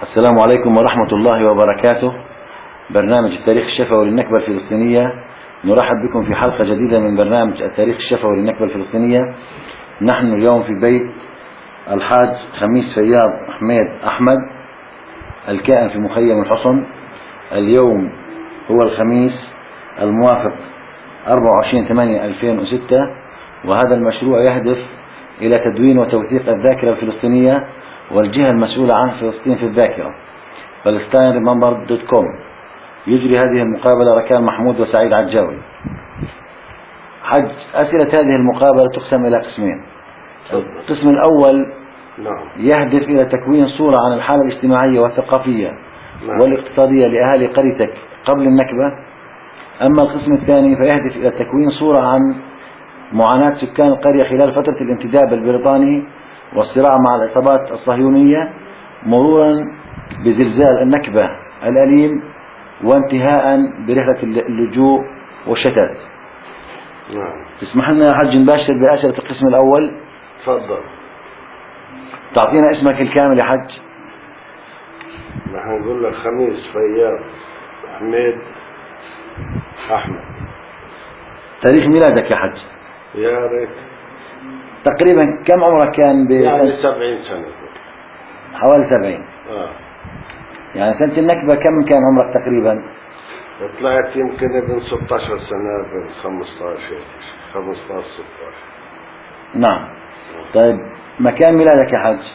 السلام عليكم ورحمة الله وبركاته. برنامج التاريخ الشفوي للنكبة الفلسطينية، نرحب بكم في حلقة جديدة من برنامج التاريخ الشفوي للنكبة الفلسطينية. نحن اليوم في بيت الحاج خميس فياض حميد أحمد الكائن في مخيم الحصن. اليوم هو الخميس الموافق 24/8/2006، وهذا المشروع يهدف إلى تدوين وتوثيق الذاكرة الفلسطينية والجهة المسؤولة عن فلسطين في الذاكرة palestineremembered.com. يجري هذه المقابلة ركان محمود وسعيد عجاوي. حج أسئلة هذه المقابلة تقسم إلى قسمين. القسم الأول يهدف إلى تكوين صورة عن الحالة الاجتماعية والثقافية والاقتصادية لأهالي قريتك قبل النكبة. أما القسم الثاني فيهدف إلى تكوين صورة عن معاناة سكان القرية خلال فترة الانتداب البريطاني والصراع مع العصابات الصهيونية، مرورا بزلزال النكبة الأليم، وانتهاء برحلة اللجوء والشتات. تسمح لنا يا حج نباشر بأسئلة القسم الأول؟ تفضل. تعطينا اسمك الكامل يا حج. نحن نقول لك خميس فياض حميد أحمد. تاريخ ميلادك يا حج؟ يا ريت. تقريبا كم عمرك كان؟ يعني 70 سنة. حوالي 70. يعني سنة النكبة كم كان عمرك تقريبا؟ طلعت يمكن ابن 16 سنة، ابن 15 16. نعم. طيب مكان ميلادك يا حج؟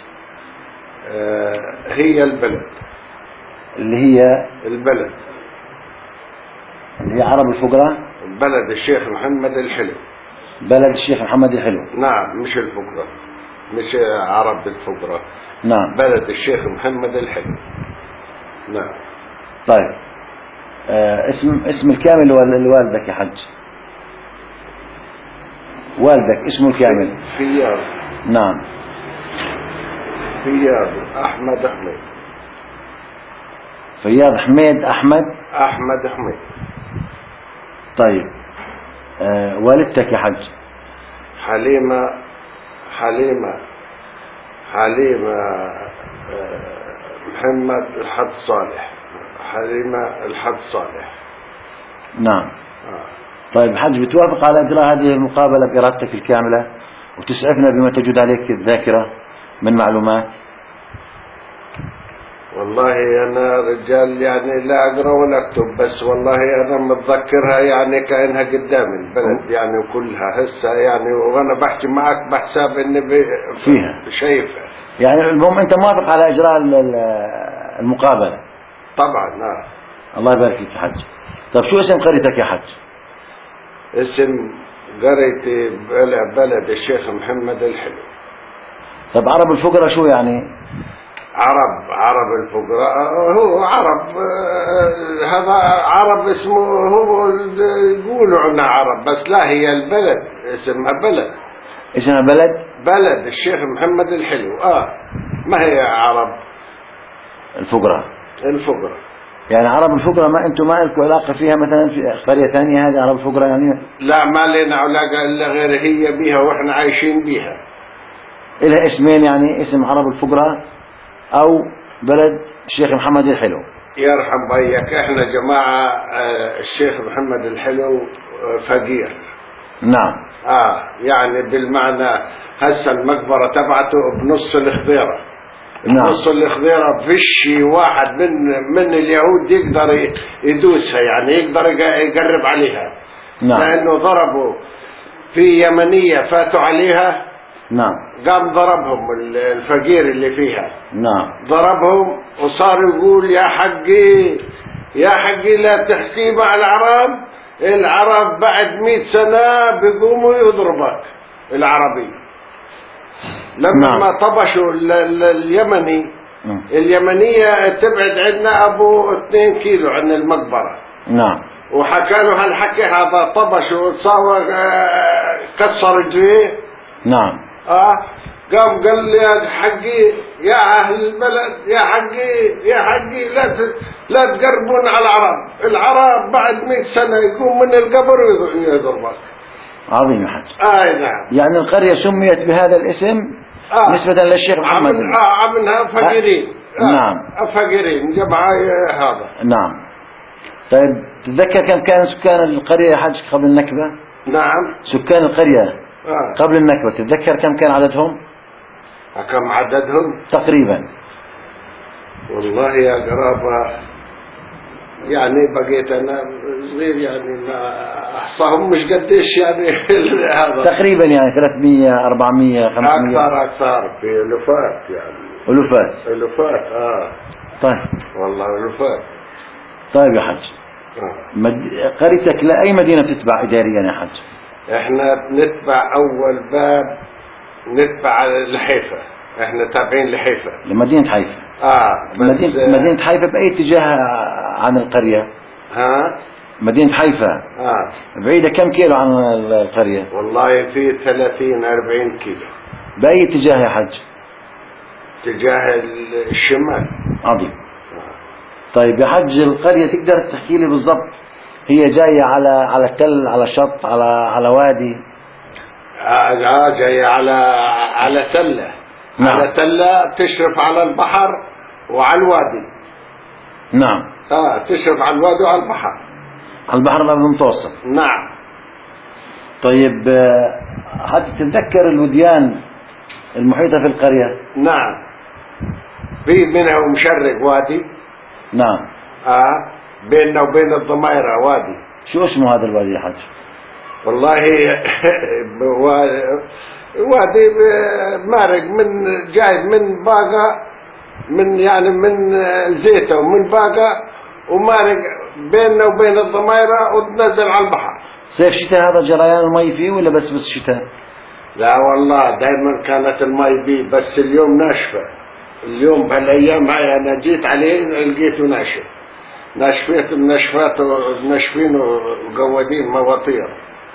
هي البلد. اللي هي البلد اللي هي عرب الفقرة؟ بلد الشيخ محمد الحلو. بلد الشيخ محمد الحلو. نعم، مش الفقرة، مش عرب الفقرة. نعم، بلد الشيخ محمد الحلو. نعم. طيب اسم الكامل لوالدك يا حج؟ والدك اسمه الكامل؟ فياض. نعم، فياض أحمد حميد. فياض حميد أحمد. أحمد حميد. طيب والدتك يا حج؟ حليمة محمد الحد صالح. حليمة الحد صالح. نعم. طيب حج، بتوافق على إجراء هذه المقابلة بإرادتك الكاملة وتسعفنا بما تجد عليك الذاكرة من معلومات؟ والله أنا رجال يعني لا أقرأ ولا أكتب، بس والله أنا متذكرها يعني كأنها قدامي البلد يعني كلها هسه يعني، وأنا بحكي معك بحساب إني فيها شايفها. يعني المهم أنت موافق على إجراء المقابلة؟ طبعا. الله يبارك فيك يا حج. طيب شو اسم قريتك يا حج؟ اسم قريتي بلد الشيخ محمد الحلو. طيب عرب الفقرة شو يعني؟ عرب الفقراء هو عرب، هذا عرب اسمه، هو يقولوا عنها عرب بس لا، هي البلد اسمها بلد الشيخ محمد الحلو. ما هي عرب الفقراء. يعني عرب الفقراء ما انتم ما لكم علاقة فيها مثلا في قرية ثانية هذه عرب الفقراء يعني؟ لا، ما لنا علاقة الا غير هي بيها واحنا عايشين بيها. لها اسمين يعني، اسم عرب الفقراء او بلد الشيخ محمد الحلو. يرحم بيك، احنا جماعة الشيخ محمد الحلو فقير. نعم. يعني بالمعنى هسه المقبرة تبعته بنص الخضيرة. نعم. نص الخضيرة فيش واحد من اليهود يقدر يدوسها، يعني يقدر يقرب عليها. نعم. لأنه ضربوا في يمنية فاتوا عليها. نعم. قام ضربهم الفقير اللي فيها. نعم. ضربهم وصار يقول يا حقي لا تحكي مع العرب بعد 100 سنة بيقوموا يضربك العربي. لما ما طبشوا اليمنية تبعد عندنا أبو 2 كيلو عن المقبرة. نعم. وحكى له هالحكي هذا، طبشوا صار كسر رجليه. نعم. قام قال لي يا حقي يا أهل البلد، يا حقي لا تقربون على العرب بعد 100 سنة يقوم من القبر ويضربك. عظيم يا حج. نعم. يعني القرية سميت بهذا الاسم نسبة للشيخ محمد. عملها فقيرين. نعم. فقيرين جماعة هذا. نعم. طيب تتذكر كم كان سكان القرية يا حج قبل النكبة؟ نعم. سكان القرية قبل النكبة تتذكر كم كان عددهم؟ كم عددهم؟ تقريبا. والله يا قرابة يعني بقيت أنا صغير يعني ما أحصاهم مش قديش يعني هذا تقريبا يعني 300 400 500 أكثر في ألوفات يعني ألوفات طيب والله ألوفات. طيب يا حج قريتك لأي مدينة بتتبع إداريا يا حج؟ احنا نتبع أول باب نتبع لحيفا، احنا تابعين لحيفا لمدينة حيفا. مدينة حيفا بأي اتجاه عن القرية؟ مدينة حيفا بعيدة كم كيلو عن القرية؟ والله في 30-40 كيلو. بأي اتجاه يا حج؟ اتجاه الشمال. عظيم. طيب يا حج القرية تقدر تحكي لي بالضبط هي جاية على تل، على شط، على وادي؟ جاية على تلة. نعم. على تلة تشرف على البحر وعلى الوادي. نعم. تشرف على الوادي وعلى البحر. على البحر المتوسط. نعم. طيب حتى تتذكر الوديان المحيطة في القرية؟ نعم. في منها مشرق وادي. نعم. بيننا وبين الضميرة وادي. شو اسمه هذا الوادي يا حج؟ والله وادي مارق من جاي من باقة، من يعني من زيته ومن باقة ومارق بيننا وبين الضميرة وتنزل على البحر. صيف شتاء هذا جريان المي فيه ولا بس شتاء؟ لا والله دائما كانت المي فيه، بس اليوم ناشفة. اليوم بهالايام هاي انا جيت عليه لقيته ناشف. ناشفين وقوادين مواتير.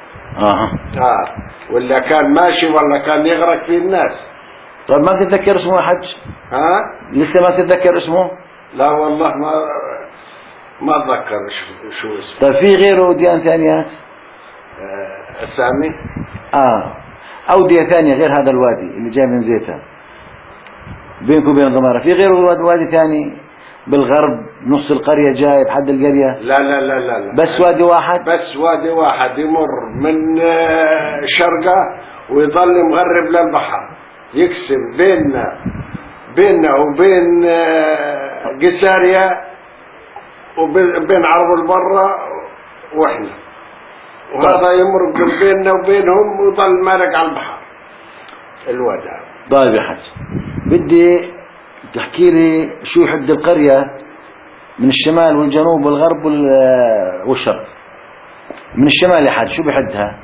ولا كان ماشي ولا كان يغرق فيه الناس. طيب ما تتذكر اسمه يا حج؟ لسه ما تتذكر اسمه؟ لا والله ما اتذكر شو اسمه. طيب في غيره وديان ثانيات؟ اسامي؟ أودية ثانية غير هذا الوادي اللي جاي من زيتها بينكم وبين الضمارة، في غيره وادي ثاني بالغرب نص القرية جاي بحد القرية؟ لا لا لا لا لا، بس وادي واحد؟ بس وادي واحد يمر من شرقة ويظل مغرب للبحر، يقسم بيننا وبين قسارية وبين عرب البرة واحنا، وهذا يمر بيننا وبينهم ويظل مارق على البحر الوادي. طيب يا حج بدي تحكي لي شو يحد القرية من الشمال والجنوب والغرب والشرق. من الشمال يا حج شو بحدها؟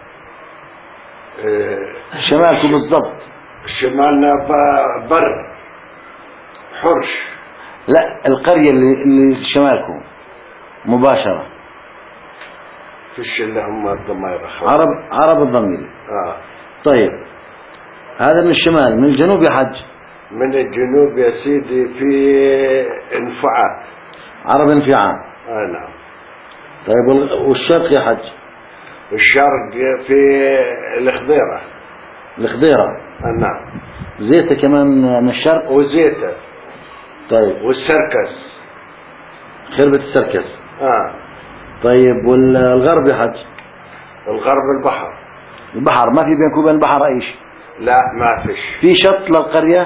شمالكم بالضبط. شمالنا بر حرش. لا القرية اللي شمالكم مباشرة. فيش اللي هم الضميرة. عرب الضميري. طيب هذا من الشمال. من الجنوب يا حج؟ من الجنوب يا سيدي في انفعال. عرب انفعال. نعم. طيب والشرق يا حج؟ الشرق في الخضيرة. الخضيرة. نعم. زيتة كمان من الشرق؟ وزيتة. طيب والسركس. خربة السركس. طيب والغرب يا حج؟ الغرب البحر. البحر ما في بينكم وبين البحر أي شيء؟ لا ما فيش. في شط للقرية؟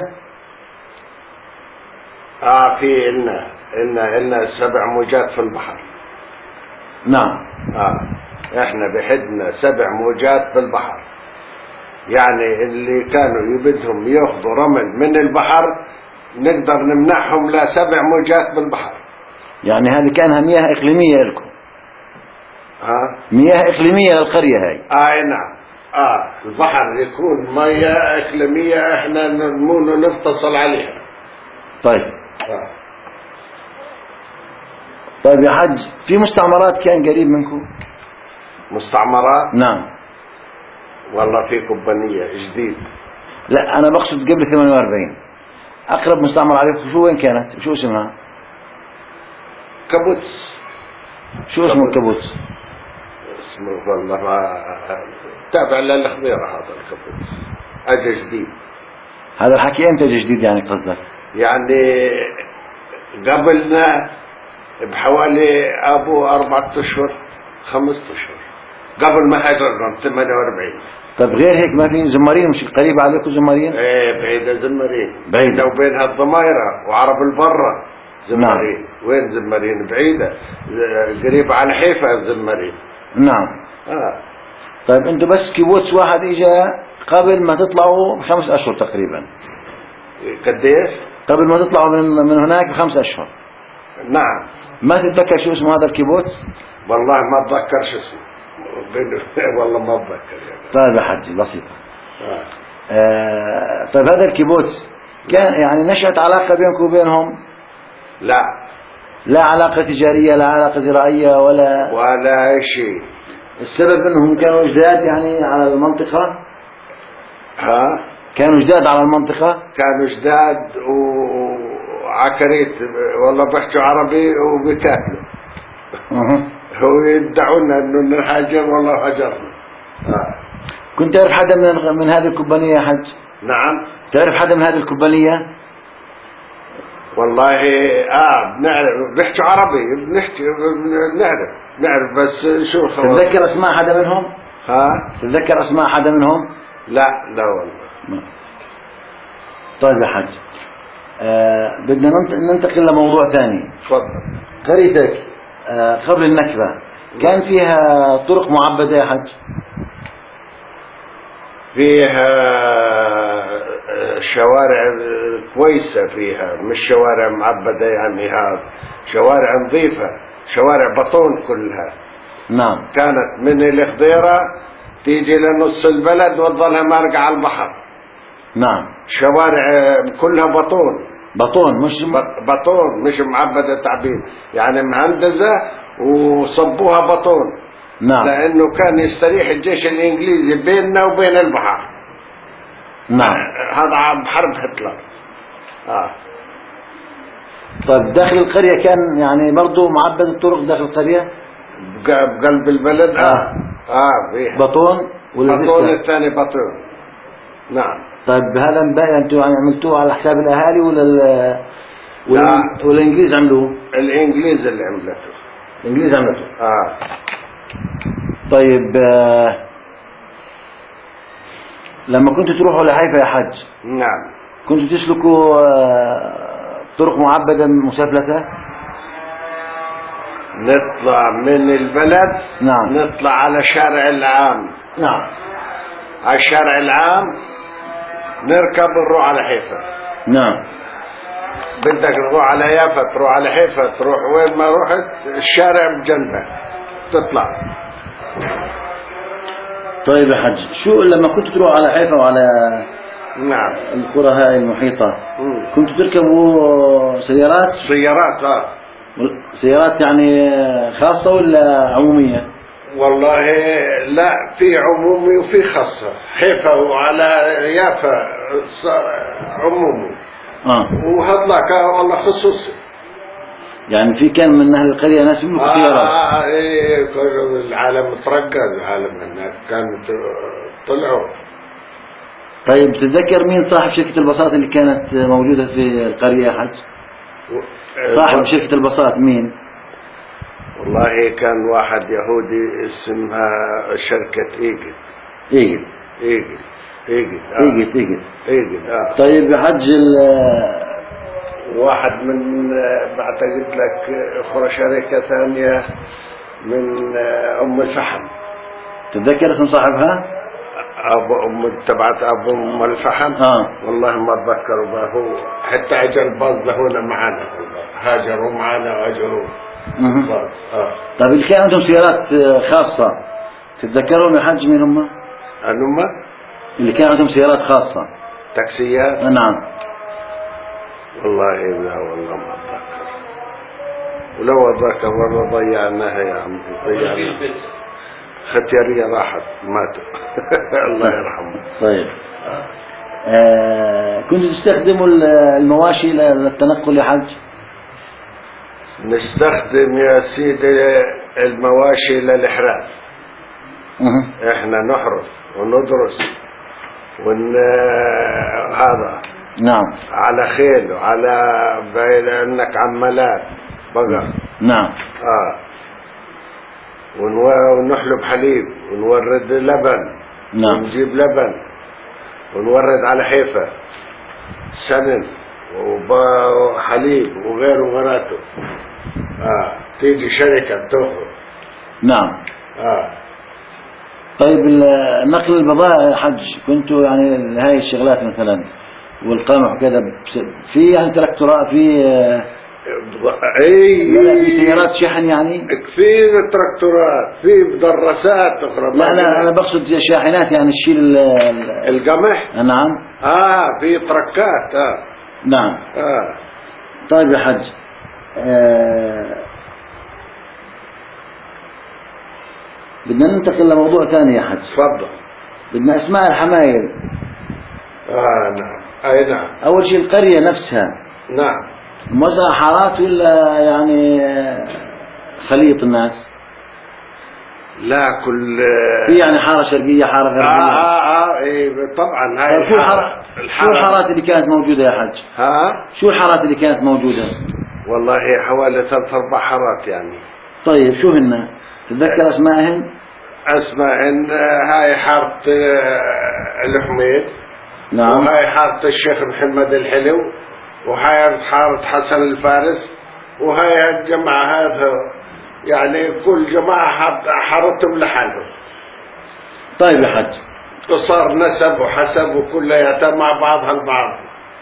في إلنا 7 موجات في البحر. نعم. احنا بحدنا 7 موجات في البحر، يعني اللي كانوا يبدهم ياخذوا رمل من البحر نقدر نمنعهم ل7 موجات بالبحر. يعني هذه كانها مياه إقليمية لكم؟ مياه إقليمية للقرية هاي؟ نعم. البحر يكون مياه إقليمية احنا نتصل عليها. طيب. طيب يا حج في مستعمرات كان قريب منكم؟ مستعمرات؟ نعم. والله في كومبانية جديد. لا أنا بقصد قبل 48 أقرب مستعمرة عليكم شو وين كانت؟ شو اسمها؟ كابوتس. شو اسمه الكابوتس؟ اسمه والله ما تابع للخضيرة. هذا الكابوتس أجا جديد. هذا الحكي أنت جديد يعني قصدك؟ يعني قبلنا بحوالي 4 أشهر 5 أشهر قبل ما هاجرنا 48. طب غير هيك ما في زمارين؟ مش قريبة عليكم زمارين؟ ايه بعيدة زمارين، بعيدة وبينها الضمايرة وعرب البرة زمارين. نعم. وين زمارين؟ بعيدة، قريبة على حيفا زمارين. نعم. طيب انتوا بس كيبوتس واحد اجا قبل ما تطلعوا ب5 أشهر تقريبا. قديش؟ قبل ما تطلعوا من هناك ب5 أشهر. نعم. ما تتذكر شو اسمه هذا الكيبوتس؟ والله ما اتذكر شو اسمه. والله ما اتذكر يعني. طيب يا حجي بسيطة. طيب هذا الكيبوتس كان يعني نشأت علاقة بينكم وبينهم؟ لا علاقة تجارية، لا علاقة زراعية، ولا شيء. السبب انهم كانوا جداد يعني على المنطقة؟ ها؟ كانوا جداد على المنطقة؟ كانوا جداد وعكريت، والله بيحكوا عربي وبيكاتلوا. هو يدعونا انه نهاجر، والله هاجرنا. كنت تعرف حدا من هذه الكومبانية يا حج؟ نعم. تعرف حدا من هذه الكومبانية؟ والله بنعرف، بيحكوا عربي، نعرف بس شو خلاص. تتذكر اسماء حدا منهم؟ تتذكر اسماء حدا منهم؟ لا والله. طيب يا حج، بدنا ننتقل لموضوع ثاني. تفضل. قريتك قبل النكبة كان فيها طرق معبدة يا حج؟ فيها شوارع كويسة، فيها مش شوارع معبدة يعني، هذا شوارع نظيفة، شوارع بطون كلها. نعم. كانت من الخضيرة تيجي لنص البلد وتظلها مارقة على البحر. نعم. شوارع كلها بطون مش معبدة تعبيد، يعني مهندزة وصبوها بطون. نعم. لأنه كان يستريح الجيش الإنجليزي بيننا وبين البحر. نعم. هذا بحرب هتلر. طيب داخل القرية كان يعني برضو معبد الطرق داخل القرية؟ بقلب البلد. بطون بطون الثاني بطون. نعم. طيب هذا انتوا يعني عملتوه على حساب الأهالي ولا الإنجليز عملوه؟ الإنجليز اللي عملته. الإنجليز عملته. طيب لما كنتوا تروحوا لحيفا يا حج، نعم، كنتوا تسلكوا طرق معبدة مسافلة؟ نطلع من البلد. نعم. نطلع على الشارع العام. نعم. على الشارع العام نركب نروح على حيفا. نعم. بدك تروح على يافا، تروح على حيفا، تروح وين ما رحت الشارع بجنبك تطلع. طيب يا حج، شو لما كنتوا تروحوا على حيفا وعلى نعم القرى هاي المحيطة كنتوا تركبوا سيارات؟ سيارات يعني خاصة ولا عمومية؟ والله لا، في عمومي وفي خاصة. حيفا وعلى يافا عمومي. وهذاك والله خصوصي. يعني في كان من أهل القرية ناس يملكوا سيارات؟ ايه، كل العالم ترقى، العالم هناك كانوا طلعوا. طيب تتذكر مين صاحب شركة البساط اللي كانت موجودة في القرية يا حج؟ صاحب شركة البساط مين؟ والله كان واحد يهودي اسمها شركة إيجل. طيب يا حج، واحد من بعتقد لك أخرى شركة ثانية من أم الفحم. تتذكر اسم صاحبها؟ تبعت أم الفحم. والله ما أتذكر. هو حتى أجى الباص هنا معنا، هاجروا معنا وأجروا. طيب اللي كان عندهم سيارات خاصة تتذكرهم يا حج مين هم؟ اللي كان عندهم سيارات خاصة تاكسيات؟ نعم. والله ما أتذكر، ولو أتذكر والله ضيعناها يا عمي، ضيعناها. ختيارية راحت ماتوا. الله يرحمه. طيب كنتوا تستخدموا المواشي للتنقل يا حج؟ نستخدم يا سيدي المواشي للإحراث. احنا نحرث وندرس هذا نعم. على خيل وعلى انك عمالات بقر. نعم. ونحلب حليب ونورد لبن. نعم. ونجيب لبن ونورد على حيفا سمن وحليب وغيره وغيراته. تيجي شركة بتاخذ. نعم. طيب نقل البضائع يا حج كنتوا يعني هاي الشغلات مثلا والقمح وكذا في يعني تراكتورات في في سيارات شحن يعني كثير تراكتورات في مدرسات اخرى. لا انا بقصد شاحنات يعني تشيل القمح. نعم. في تركات. نعم. طيب يا حج بدنا ننتقل لموضوع ثاني يا حج. تفضل. بدنا اسماء الحمايل. نعم. اي نعم. اول شيء القرية نفسها. نعم. موزعة حارات ولا يعني خليط الناس؟ لا كل في يعني حارة شرقية حارة غربية. ايه طبعا. هاي شو الحارات اللي كانت موجودة يا حج؟ شو الحارات اللي كانت موجودة؟ والله حوالي 3-4 حارات يعني. طيب شو هن؟ تتذكر اسمائهن؟ اسمائهن هاي حارة الحميد. نعم. وهاي حارة الشيخ محمد الحلو. وهاي حارة حسن الفارس. وهاي الجماعة هذا يعني كل جماعة حارتهم لحالهم. طيب يا حج. وصار نسب وحسب وكلياتها مع بعضها البعض.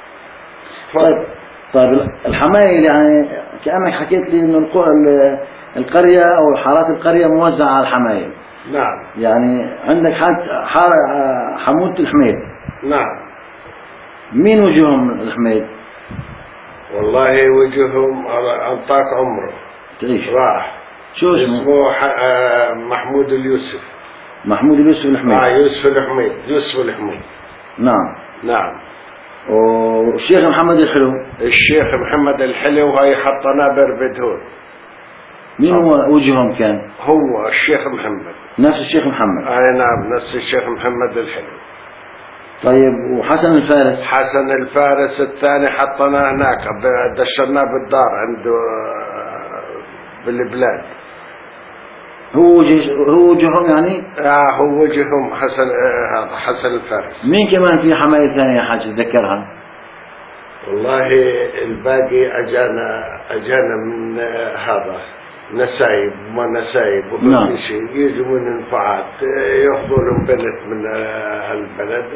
طيب الحمايل يعني كأنك حكيت لي إنه القرية أو حارات القرية موزعة على الحمايل. نعم. يعني عندك حمودة الحميد. نعم. مين وجههم الحميد؟ والله وجههم أنطاك عمره. تعيش. راح. شو اسمه؟ محمود اليوسف. محمود اليوسف الحميد. يوسف الحميد. نعم. نعم. والشيخ محمد الحلو. الشيخ محمد الحلو هاي حطنا بربدهون. مين هو وجههم كان؟ هو الشيخ محمد. نفس الشيخ محمد. اي نعم نفس الشيخ محمد الحلو. طيب وحسن الفارس؟ حسن الفارس الثاني حطنا هناك دشرناه بالدار عنده بالبلاد. هو وجههم يعني؟ هو وجههم حسن الفارس. مين كمان في حمايل ثانية يا حاج تذكرها؟ والله الباقي اجانا من هذا نسايب وما نسايب وكل شيء يجوا من انفعات ياخذوا لهم بنت من هالبلد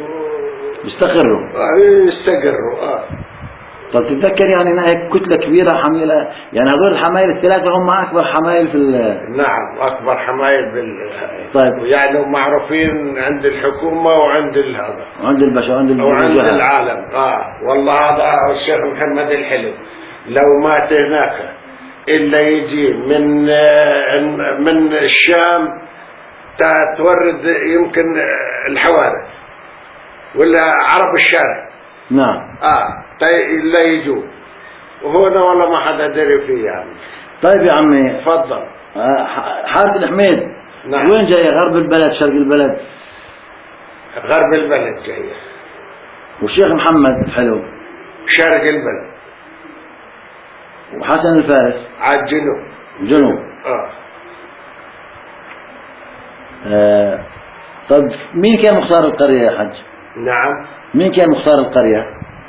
يستقروا. طب تتذكر يعني هيك كتلة كبيرة حميلة يعني هذول الحمايل الثلاثة هم أكبر حمايل في نعم أكبر حمايل طيب يعني معروفين عند الحكومة وعند هذا وعند البشر وعند العالم. والله هذا الشيخ محمد الحلو لو مات هناك إلا يجي من الشام تورد يمكن الحواري ولا عرب الشارع. نعم. إلا يجوا وهنا والله ما حدا دري فيه يعني. طيب يا عمي تفضل. حارة الحميد. نعم. وين جاية؟ غرب البلد شرق البلد؟ غرب البلد جاية. والشيخ محمد حلو شرق البلد. وحسن الفارس على الجنوب. طب مين كان مختار القرية يا حج؟ نعم. مين كان مختار القرية؟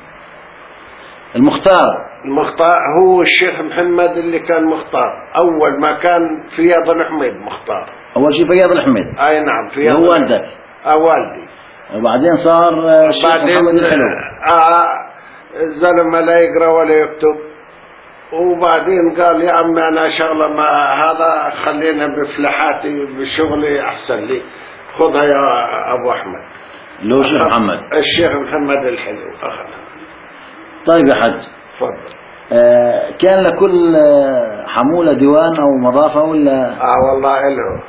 المختار هو الشيخ محمد اللي كان مختار. أول ما كان فياض الحميد مختار. أول شيء فياض الحميد. أي نعم فياض. هو والدك؟ والدي. وبعدين صار الشيخ محمد الحلو. الزلمة لا يقرأ ولا يكتب. وبعدين قال يا عمي أنا شغلة ما هذا خلينا بفلحاتي بشغلي أحسن لي خذها يا أبو أحمد. لو الشيخ محمد. الشيخ محمد الحلو أخذها. طيب يا حج. تفضل. كان لكل حمولة ديوان أو مضافة ولا؟ والله إله.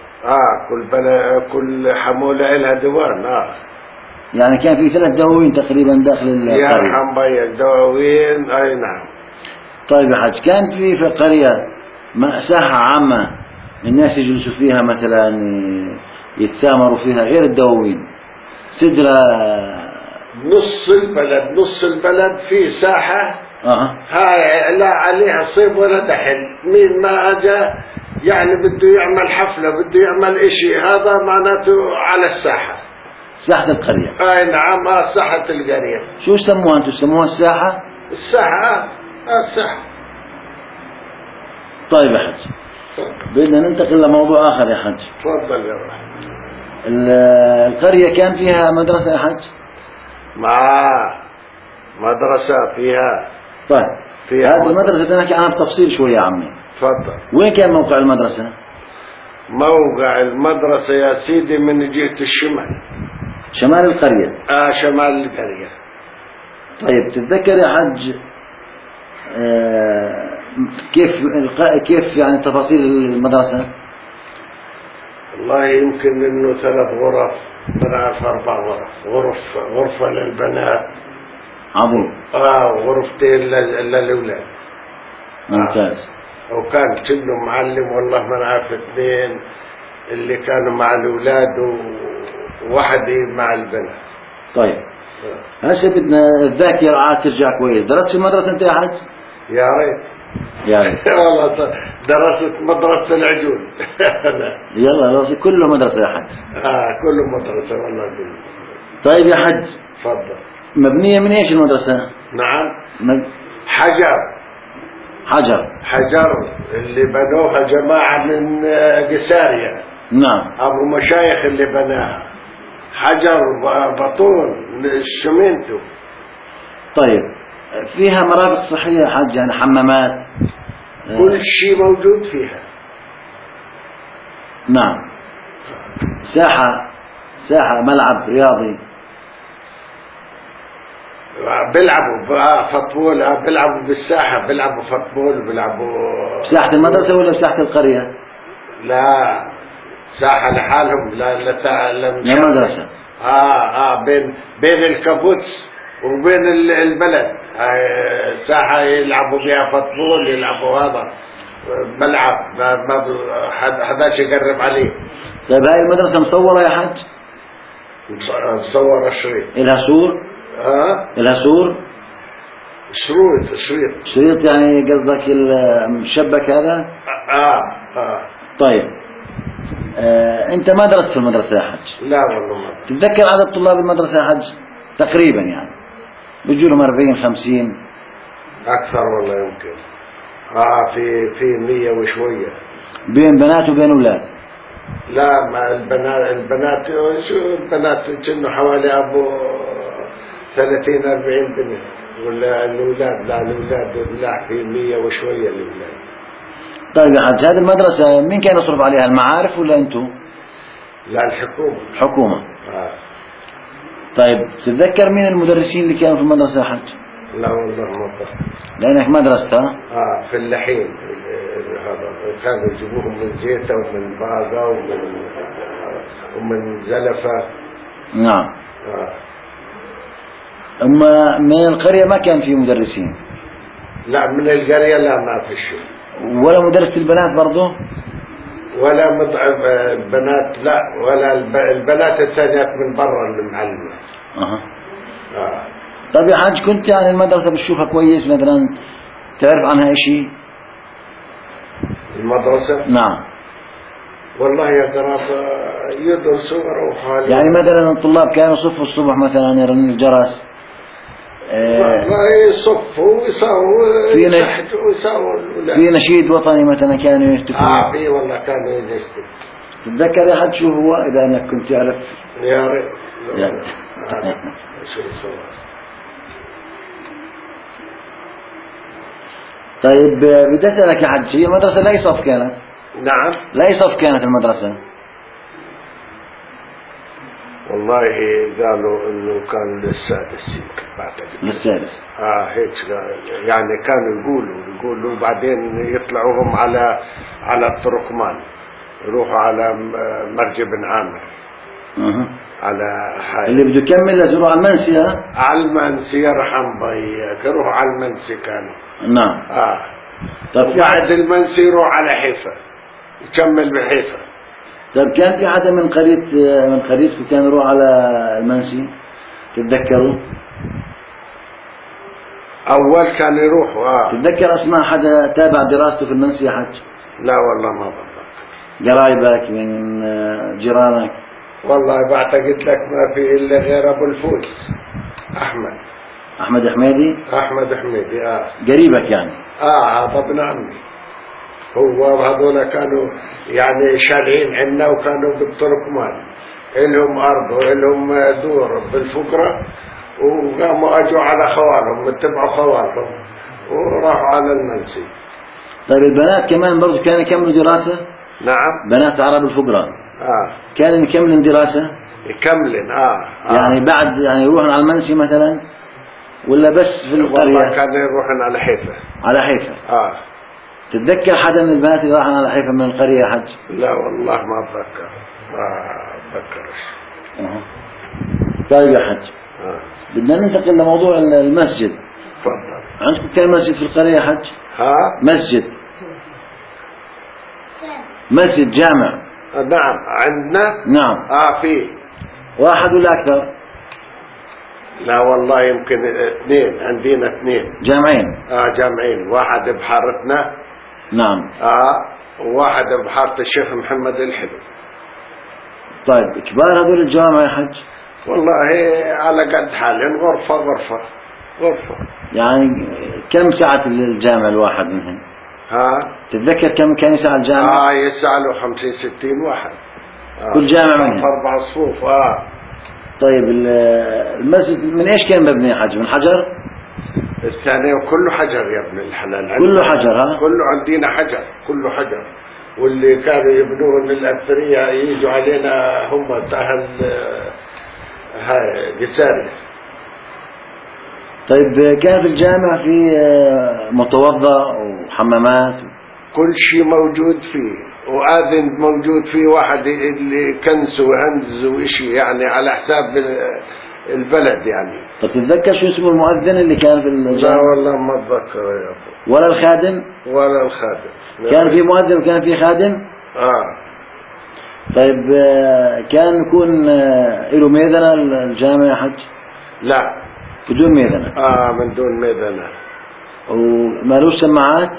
كل حمولة إلها ديوان. يعني كان في 3 دواوين تقريبا داخل القرية. يرحم بيك دواوين. أي نعم. طيب يا حج كان في القرية ساحة عامة الناس يجلسوا فيها مثلا يتسامروا فيها غير الدواوين، سدرة نص البلد فيه ساحة هاي لا عليها صيف ولا دحل. مين ما اجى يعني بده يعمل حفلة بده يعمل اشي هذا معناته على الساحة. ساحة القرية. اي نعم ساحة القرية. شو سموها انتم؟ سموها الساحة؟ الساحة الساحة. طيب يا حج بدنا ننتقل لموضوع اخر يا حج. تفضل يا رحمة. القرية كان فيها مدرسة يا حج؟ مدرسة فيها. طيب هذه المدرسة نحكي عنها بتفصيل شوي يا عمي. تفضل. وين كان موقع المدرسة؟ موقع المدرسة يا سيدي من جهة الشمال. شمال القرية. شمال القرية. طيب تتذكر يا حج كيف يعني تفاصيل المدرسة؟ والله يمكن انه 3 غرف، بنعرف 4 غرف. غرفة للبنات. عظيم. وغرفتين للأولاد. ممتاز. وكان كله معلم والله ما نعرف 2 اللي كانوا مع الأولاد وواحدة مع البنات. طيب هسه بدنا الذاكرة عاد ترجع كويس. درست في المدرسة انت يا حج؟ يا ريت. يا ريت. والله درست مدرسة العجول. يلا كله مدرسة يا حج. كله مدرسة والله كله. طيب يا حج. تفضل. مبنية من ايش المدرسة؟ نعم. حجر اللي بنوها جماعة من قسارية. نعم. أبو مشايخ اللي بناها. حجر بطون الشمينتو. طيب فيها مرافق صحية يا حج يعني حمامات؟ كل شيء موجود فيها. نعم. ساحة ملعب رياضي. بيلعبوا فوتبول. بيلعبوا بالساحة. بيلعبوا فوتبول. بيلعبوا بساحة المدرسة ولا بساحة القرية؟ لا ساحة لحالهم. لا مدرسة. بين الكابوتس وبين البلد. ساحة يلعبوا بها فوتبول. يلعبوا هذا ملعب ما حداش يقرب عليه. طيب هاي المدرسة مصورة يا حج؟ مصورة شريط. إلها سور؟ إلها سور؟ شريط يعني قصدك المشبك هذا؟ طيب انت ما درست في المدرسة يا حج؟ لا والله ما. تتذكر عدد طلاب المدرسة يا حج؟ تقريبا يعني بيجوا لهم 40-50؟ اكثر والله يمكن. في 100 وشوية. بين بنات وبين اولاد؟ لا ما البنات شو البنات كانوا حوالي ابو 30-40 بنت. ولا الأولاد لا الأولاد لا في 100 وشوية الأولاد. طيب يا حج هذه المدرسة مين كان يصرف عليها؟ المعارف ولا أنتم؟ لا الحكومة. حكومة. طيب تتذكر مين المدرسين اللي كانوا في المدرسة يا حج؟ لا والله ما أتذكر. لأنك ما درستها؟ في اللحين هذا كانوا يجيبوهم من زيتة ومن باقة ومن زلفة. نعم. أما من القرية ما كان في مدرسين؟ لا من القرية لا ما في شيء. ولا مدرسة البنات برضه؟ ولا البنات لا ولا البنات الثانيات من برا المعلمة. طيب يا حاج كنت يعني المدرسة بتشوفها كويس مثلا تعرف عنها اشي؟ المدرسة؟ نعم. والله يا قرابة يدرسوا ويروحوا. يعني مثلا الطلاب كانوا يصفوا الصبح مثلا يرن الجرس. والله يصفوا ويساووا في نشيد وطني مثلا كانوا يهتفوا. في والله كانوا يهتفوا. تتذكر يا حد شو هو إذا أنك كنت تعرف؟ يا ريت. طيب بدي أسألك يا حد هي المدرسة لأي صف كانت؟ نعم. لأي صف كانت المدرسة؟ والله قالوا انه كان للسادس بعتقد. للسادس. هيك يعني كانوا يقولوا بعدين يطلعوهم على التركمان يروحوا على مرج بن عامر. على هاي اللي بده يكمل لازم يروح على المنسي. على المنسي يرحم ضيق يروح على المنسي كانوا. نعم. طب بعد المنسي يروح على حيفا يكمل بحيفا. طيب كان في حدا من قريتكم كان يروح على المنسي؟ تتذكروا؟ أول كان يروحوا تتذكر أسماء حدا تابع دراسته في المنسية حج؟ لا والله ما بتذكر. قرايبك من جيرانك؟ والله بعتقد لك ما في إلا غير أبو الفوز أحمد حميدي. أحمد حميدي قريبك يعني؟ هذا ابن عمي. هو وهذول كانوا يعني شارعين عنا وكانوا بالتركمان، إلهم أرض وإلهم دور بالفقرة، وقاموا أجوا على خوالهم اتبعوا خوالهم وراحوا على المنسي. طيب البنات كمان برضو كانوا يكملوا دراسة؟ نعم. بنات عرب الفقراء كانوا يكملوا دراسة؟ يكملن يعني بعد يعني يروحون على المنسي مثلا ولا بس في القرية؟ والله كانوا يروحون على حيفا. على حيفا. تتذكر حدا من البنات اللي راحوا على حيفا من القرية حج؟ لا والله ما أتذكر، ما أتذكرش. طيب يا حج بدنا ننتقل لموضوع المسجد. تفضل. عندكم كم مسجد في القرية يا حج؟ مسجد جامع؟ نعم عندنا. نعم. في واحد ولا أكثر؟ لا والله يمكن 2، عندنا 2 جامعين. جامعين، واحد بحارتنا. نعم. وواحد بحارة الشيخ محمد الحلو. طيب كبار هذول الجامع يا حج؟ والله على قد حالهم، غرفة. يعني كم ساعة الجامع الواحد منهم؟ تتذكر كم كان يسعى الجامع؟ يسعى له 50-60 واحد. كل جامع منهم 4 صفوف. طيب المسجد من ايش كان مبني يا حج؟ من حجر؟ الثاني كله حجر يا ابن الحلال. كله حجر؟ كله عندنا حجر، كله حجر. واللي كانوا يبنون الأثرياء يجوا علينا هم أهل هاي قساري. طيب كان في الجامع في متوضأ وحمامات؟ كل شيء موجود فيه، وآذن موجود فيه، واحد اللي كنس وهنز وإشي يعني على حساب البلد يعني. طب تتذكر شو اسمه المؤذن اللي كان في الجامع؟ لا والله ما أتذكر يا أخي. ولا الخادم؟ ولا الخادم. كان في مؤذن وكان في خادم؟ طيب كان يكون له ميذنة الجامع يا حج؟ لا بدون ميذنة. من دون ميذنة. وما له سماعات؟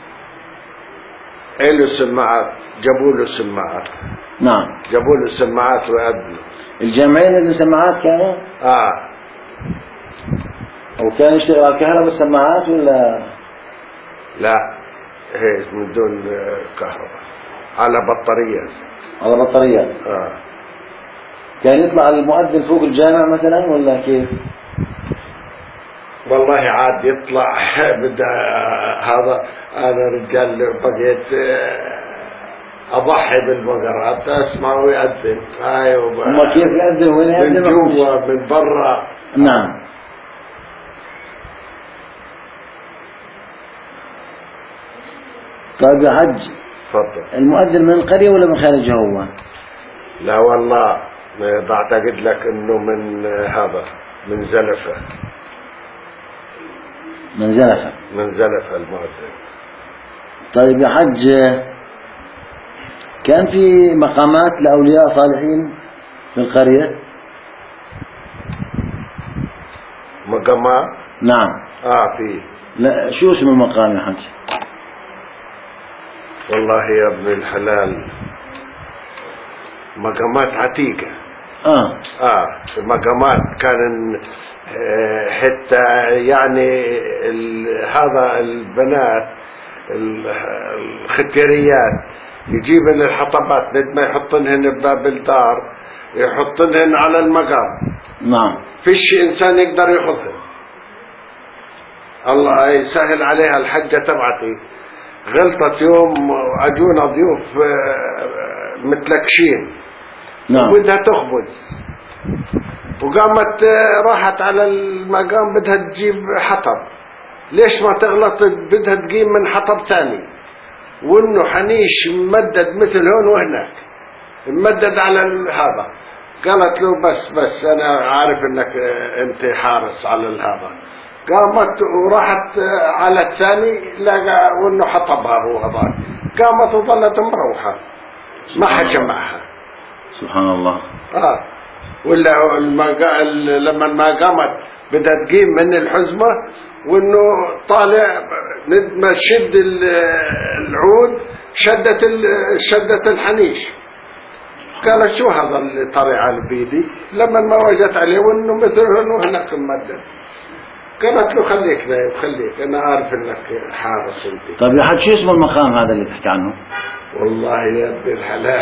له سماعات، جابوا له سماعات. نعم جابوا له سماعات وأذن. الجامعين اللي سماعات كانوا؟ وكان يشتغل على الكهرباء بالسماعات ولا؟ لا هيك من دون كهرباء، على بطاريات. على بطاريات. كان يطلع المؤذن فوق الجامع مثلا ولا كيف؟ والله عاد يطلع بدأ هذا. أنا رجال بقيت أضحي بالبقرات أسمع ويأذن. أما كيف يأذن؟ وين يأذن؟ من جوا من برا. نعم. طيب يا حج تفضل. المؤذن من القرية ولا من خارجها هو؟ لا والله بعتقد لك إنه من هذا من زلفة. من زلفة المؤذن. طيب يا حج كان في مقامات لأولياء صالحين في القرية؟ مقامات؟ نعم. في. لا شو اسم المقام يا حج؟ والله يا ابن الحلال مقامات عتيقة. مقامات كان حتى يعني هذا البنات الختيريات يجيبن الحطبات بد ما يحطنهن بباب الدار، يحطنهن على المقام. نعم. فيش إنسان يقدر ياخذهن. الله يسهل عليها الحجة تبعتي. غلطت يوم أجونا ضيوف متلكشين. نعم. بدها تخبز وقامت راحت على المقام بدها تجيب حطب. ليش ما تغلط؟ بدها تقيم من حطب ثاني، وانه حنيش ممدد مثل هون وهناك، ممدد على هذا. قالت له بس انا عارف انك انت حارس على هذا. قامت وراحت على الثاني لقى وانه حطبها هو هذاك. قامت وظلت مروحة ما حكى معها. سبحان الله. ولا لما ما قامت بدها تقيم من الحزمة، وانه طالع ما شد العود شدت الحنيش. قالت شو هذا اللي طري على بيدي؟ لما ما وجدت عليه وانه مثله انه هناك ممدد. قالت له خليك نايم خليك، انا عارف انك حارس انت. طيب يا حج شو اسم المقام هذا اللي تحكي عنه؟ والله يا ابن الحلال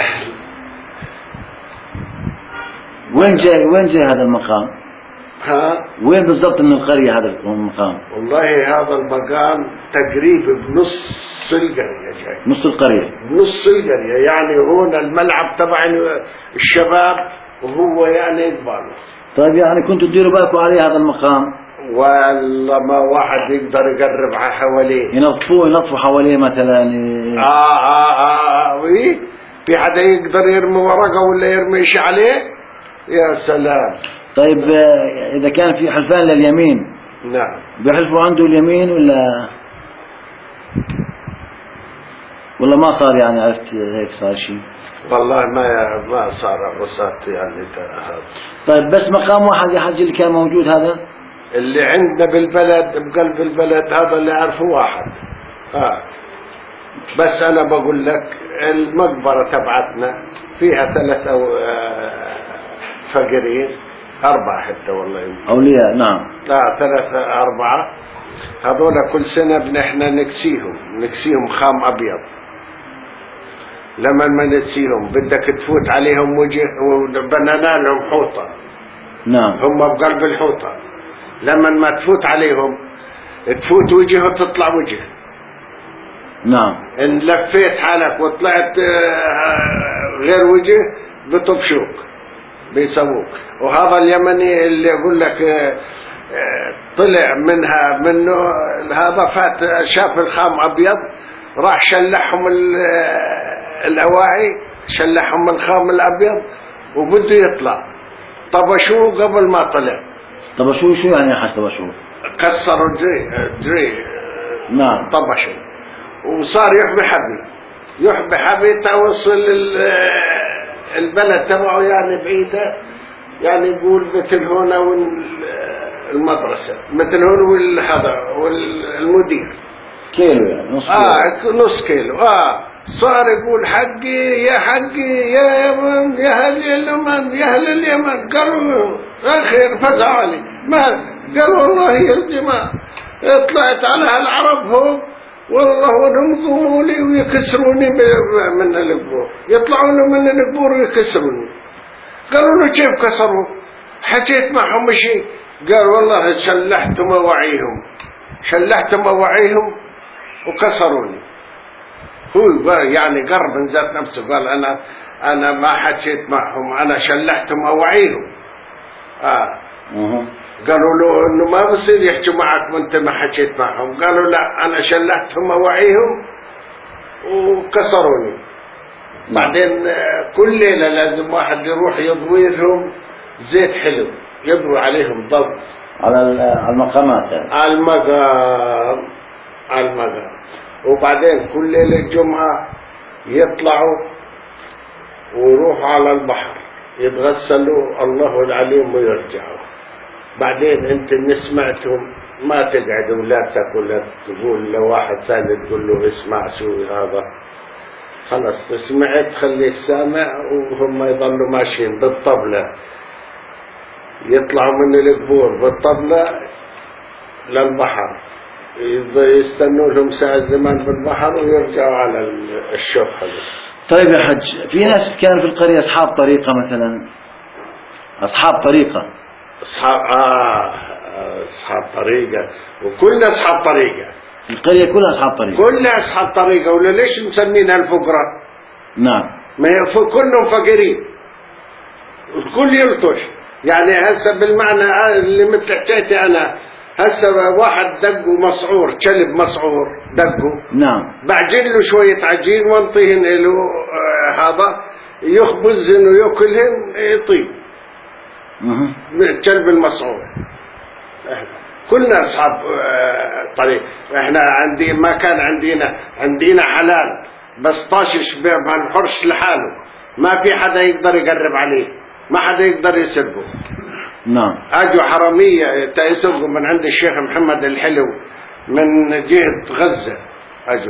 وين جاي هذا المقام؟ وين بالضبط من القرية هذا المقام؟ والله هذا المقام تقريبا بنص القرية جاي. نص القرية؟ بنص القرية، يعني هون الملعب تبع الشباب وهو يعني قباله. طيب يعني كنتوا تديروا بالكم عليه هذا المقام؟ والله ما واحد يقدر يقرب على حواليه. ينطفوا حواليه مثلا. وي في حدا يقدر يرمي ورقة ولا يرمي شيء عليه؟ يا سلام. طيب إذا كان في حلفان لليمين، نعم، بيحلفوا عنده اليمين ولا ما صار؟ يعني عرفت هيك صار شيء؟ والله ما صار وصارت يعني هذا. طيب بس مقام واحد يا حج اللي كان موجود هذا؟ اللي عندنا بالبلد بقلب البلد هذا اللي عرفه واحد. بس أنا بقول لك المقبرة تبعتنا فيها 3 فقيرين، 4 حتى والله أولياء. نعم. 3 4 هذول كل سنة نحن نكسيهم خام أبيض. لما ما نكسيهم بدك تفوت عليهم وجه وبنانا لهم حوطة. نعم. هم بقلب الحوطة. لما ما تفوت عليهم تفوت وجه وتطلع وجه. نعم. إن لفيت حالك وطلعت غير وجه بطبشوك بيسووك. وهذا اليمني اللي يقول لك طلع منه هذا فات شاف الخام أبيض، راح شلحهم الأواعي، شلحهم الخام الأبيض وبده يطلع، طبشوه قبل ما طلع. طبشوه شو يعني يا حسن طبشوه؟ كسروا دري. نعم. طبشوا وصار يحبي حبي توصل البلد تبعه يعني بعيدة، يعني يقول مثل هنا والمدرسة مثل هنا والهذا والمدير كيلو يعني نص كيلو. صار يقول حقي يا يمن يا أهل اليمن يا أهل اليمن. قالوا أخير فزع علي ما قالوا والله يا الجماعة طلعت على العرب فوق والله ونهم يقوموا لي ويكسروني من القبور، يطلعون من القبور ويكسروني. قالوا له كيف كسروا؟ حكيت معهم شيء؟ قال والله شلحت مواعيهم وكسروني. هو يعني قرب من ذات نفسه قال أنا ما حكيت معهم، أنا شلحت مواعيهم. قالوا له انه ما بصير يحكي معك وانت ما حكيت معهم. قالوا لا انا شلحت مواعيهم وكسروني. بعدين كل ليلة لازم واحد يروح يضوي لهم زيت حلو، يضوي عليهم ضوء على المقامات يعني. على المقام. وبعدين كل ليلة الجمعة يطلعوا ويروحوا على البحر يتغسلوا الله العليم ويرجعوا. بعدين انت اللي سمعتهم ما تقعد ولا تاكل تقول لواحد ثاني تقول له اسمع شو هذا، خلص سمعت خليك سامع. وهم يضلوا ماشيين بالطبلة، يطلعوا من القبور بالطبلة للبحر، يستنوا لهم ساعة زمان بالبحر ويرجعوا على الشوف هذا. طيب يا حج في ناس كانوا في القرية أصحاب طريقة مثلا، أصحاب طريقة أصحاب طريقة، وكلنا أصحاب طريقة. القرية كلها أصحاب طريقة. كلنا أصحاب طريقة. ولا ليش مسمينها الفقراء؟ نعم. ما كلهم فقيرين، الكل يلطش. يعني هسه بالمعنى اللي مثل حكيتي أنا، هسه واحد دقه مسعور، كلب مسعور دقه. نعم. بعجن له شوية عجين وانطيهن له هذا يخبزهن ويأكلهن يطيب. الكلب المسعور. كلنا أصحاب طريق. احنا ما كان عندنا حلال، بس طاشش بهالحرش لحاله، ما في حدا يقدر يقرب عليه. ما حدا يقدر يسرقه. نعم. اجوا حرامية يسرقوا من عند الشيخ محمد الحلو من جهة غزة، اجوا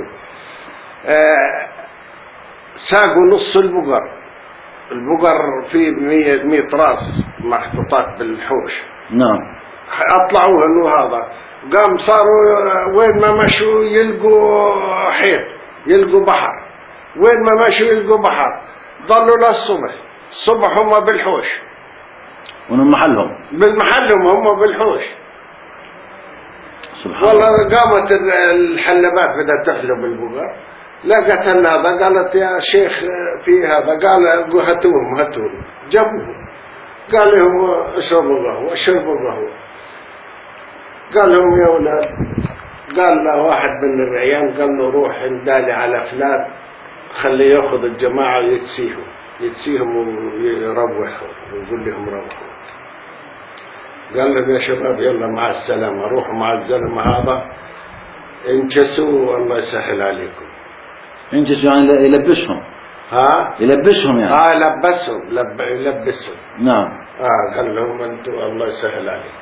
ساقوا نص البقر فيه 100 راس محطوطات بالحوش. نعم. اطلعوها انه هذا قام صاروا وين ما مشوا يلقوا حيط، يلقوا بحر، وين ما مشوا يلقوا بحر، ضلوا للصبح. الصبح هم بالحوش، ومن محلهم بالمحلهم هم بالحوش. سبحان والله الله. قامت الحلبات بدها تحلب البقر، لقت هذا قالت يا شيخ في هذا، قال هاتوهم جابوه، قال لهم اشربوا القهوة. قال لهم يا أولاد، قال له واحد من الرعيان قال له روح اندالي على فلان خليه ياخذ الجماعة يتسيهم ويروحوا ويقول لهم روحوا. قال لهم يا شباب يلا مع السلامة، روحوا مع الزلمة هذا انجسوا والله يسهل عليكم. انجسوا يعني يلبسهم. يلبسهم يعني. يلبسهم. نعم. قال لهم انتم الله يسهل عليكم.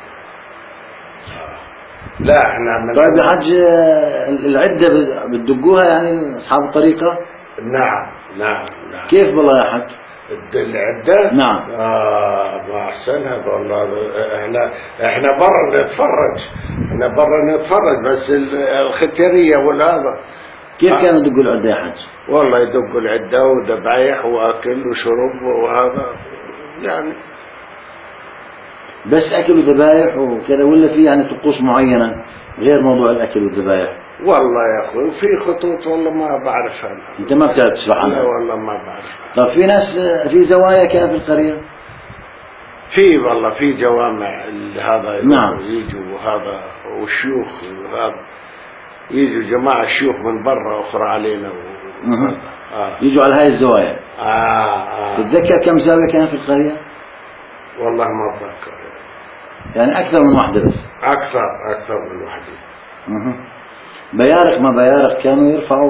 لا احنا طيب يا حج، العدة بتدقوها يعني اصحاب الطريقة؟ نعم. كيف والله يا حج؟ العدة؟ نعم. ما احسنها والله. احنا برا نتفرج بس الختيرية والهذا. كيف كانوا يدقوا العدة يا حج؟ والله يدقوا العدة وذبايح واكل وشرب وهذا يعني. بس أكل وذبايح وكذا ولا في يعني طقوس معينة غير موضوع الأكل والذبايح؟ والله يا أخوي في خطوط والله ما بعرفها. أنت ما بتعرف تشرح عنها؟ لا والله ما بعرفها. طب في ناس في زوايا كان في القرية؟ في والله في جوامع هذا. نعم. يجوا هذا وشيوخ وهذا، يجوا جماعة شيوخ من برا أخرى علينا يجوا على هاي الزوايا. تتذكر كم زاوية كان في القرية؟ والله ما أتذكر. يعني أكثر من واحدة بس؟ أكثر من واحدة. بيارق ما بيارق كانوا يرفعوا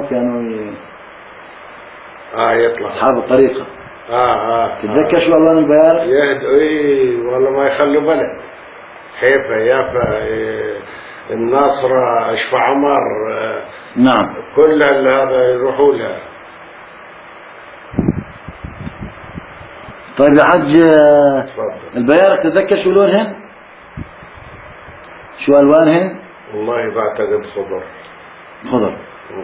يطلع أصحاب الطريقة. تتذكر شو ألوان البيارق؟ يهدوا والله ما يخلوا بلد. حيفا يافا الناصرة أشفع عمر. نعم. كل هذا يروحوا لها. طيب يا حج، البيارق تتذكر شو لونهن؟ شو ألوانهن؟ والله بعتقد خضر.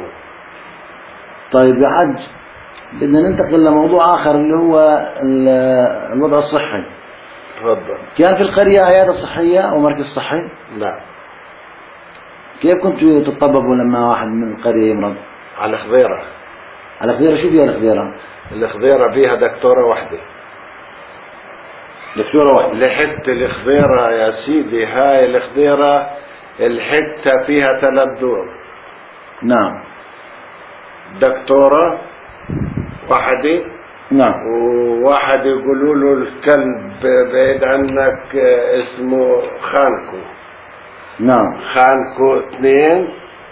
طيب يا حج، بدنا ننتقل لموضوع آخر اللي هو الوضع الصحي. تفضل. كان في القرية عيادة صحية أو مركز صحي؟ لا. كيف كنتوا تطببوا لما واحد من القرية يمرض؟ على خضيرة. شو فيها الخضيرة؟ الخضيرة فيها دكتورة واحدة. لحتة الخضيرة يا سيدي، هاي الخضيرة الحتة فيها 3 دور. نعم. دكتورة واحدة. نعم. وواحد يقولوا له الكلب بعيد عنك اسمه خانكو. نعم. خانكو 2.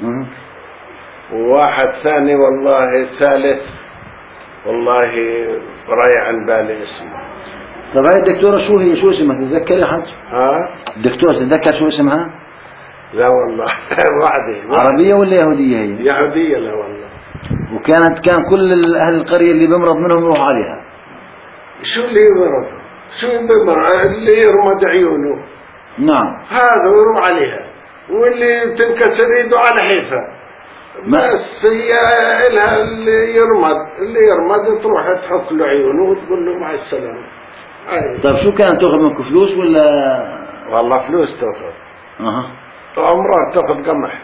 وواحد ثاني والله ثالث والله رايح عن بالي اسمه. طب هاي الدكتورة شو اسمها تتذكر يا حج؟ الدكتورة تتذكر شو اسمها؟ لا والله. واحدة. عربية ولا يهودية هي؟ يهودية. لا والله. كان كل أهل القرية اللي بمرض منهم يروح عليها. شو اللي يمرض؟ اللي يرمد عيونه. نعم. هذا يروح عليها، واللي تنكسر يده على حيفها. بس هي إلها اللي يرمد تروح تحط له عيونه وتقول له مع السلامة. طيب شو كانت تاخذ منكم فلوس ولا؟ والله فلوس تاخذ. عمرها تاخذ قمح.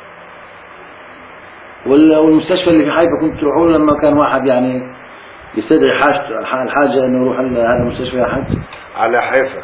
والمستشفى اللي في حيفا كنت تروحوا لما كان واحد يعني يستدعي الحاجة انه يروح هذا المستشفى يا حج؟ على حيفا.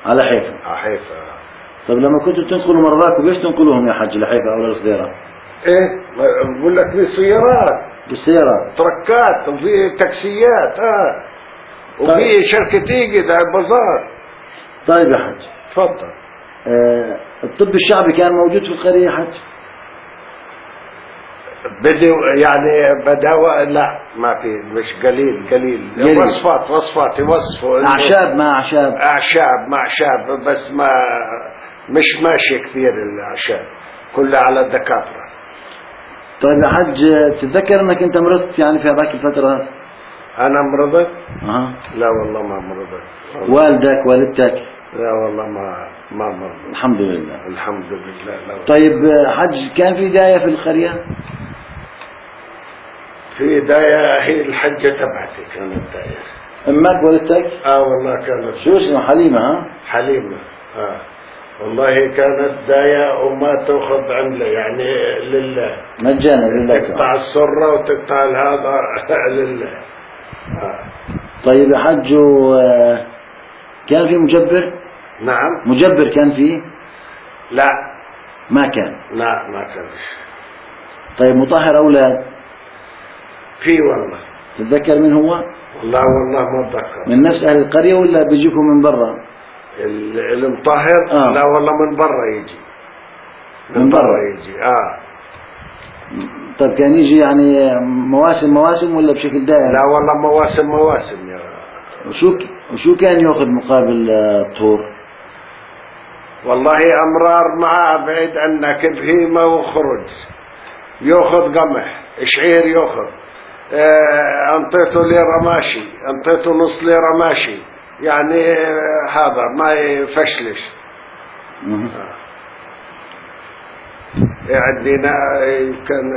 طيب لما كنتوا تنقلوا مرضاكم ليش تنقلوهم يا حج لحيفا او للخضيرة؟ بقول لك بالسيارات تركات وفي تاكسيات وفي شركة ايجد على البازار. طيب يا حج تفضل. الطب الشعبي كان موجود في القرية يا حج؟ بدي يعني بداوة لا ما في مش قليل وصفات يوصفوا أعشاب ما أعشاب مع أعشاب بس ما مش ماشي كثير الأعشاب كلها على الدكاترة. طيب يا حج تتذكر انك انت مرضت يعني في هذاك الفترة؟ انا مرضت؟ لا والله ما مرضت. والدك والدتك؟ لا والله ما مرضت الحمد لله. لا. طيب حج كان في داية في القرية؟ في داية هي الحجة تبعتي كانت داية. امك والدتك؟ والله كانت. شو اسمها؟ حليمة؟ حليمة والله كانت داية وما تأخذ عملة يعني لله مجانا لله. تقطع السرة وتقطع هذا لله. طيب يا حج كان في مجبر؟ نعم. مجبر كان فيه؟ لا ما كان. لا ما كانش. طيب مطهر أولاد؟ في والله. تتذكر من هو؟ والله ما أتذكر. من نفس أهل القرية ولا بيجيكم من برا؟ المطهر لا والله من برا يجي. من برا يجي. طيب كان يجي يعني مواسم ولا بشكل دائم؟ لا والله مواسم يا. وشو كان يأخذ مقابل الطهور؟ والله أمرار معاه بعيد عنك بهيمة وخرج يأخذ قمح شعير يأخذ أنطيته ليرة ماشي أنطيته نص ليرة ماشي يعني هذا ما يفشلش. عندنا كان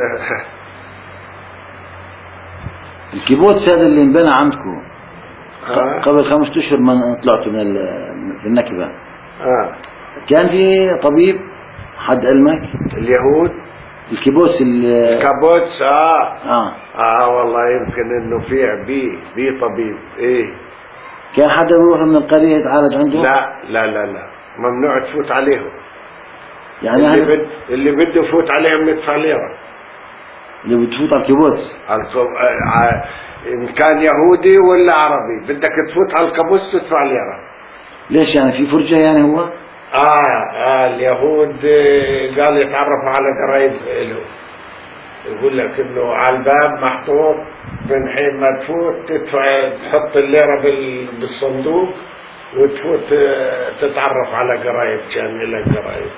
الكيبوتس هذا اللي انبنى عندكم قبل 5 أشهر من طلعتوا من النكبة كان في طبيب حد علمك؟ اليهود الكيبوتس الكابوتس والله يمكن انه في بي طبيب كان حدا بيروح من القرية يتعالج عنده؟ لا ممنوع تفوت عليهم يعني اللي بده يفوت عليهم يدفع ليرة. اللي بتفوت على الكيبوتس إن كان يهودي ولا عربي بدك تفوت على الكابوس تدفع ليرة. ليش يعني في فرجة يعني هو؟ اليهود قال يتعرفوا على قرايب له يقول لك انه على الباب محطوط من حين ما تفوت تدفع تحط الليرة بالصندوق وتفوت تتعرف على قرايب كان لك قرايب.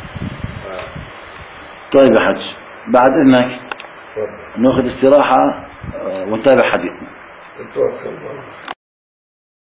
طيب يا حج بعد انك ناخذ استراحة ونتابع حديثنا.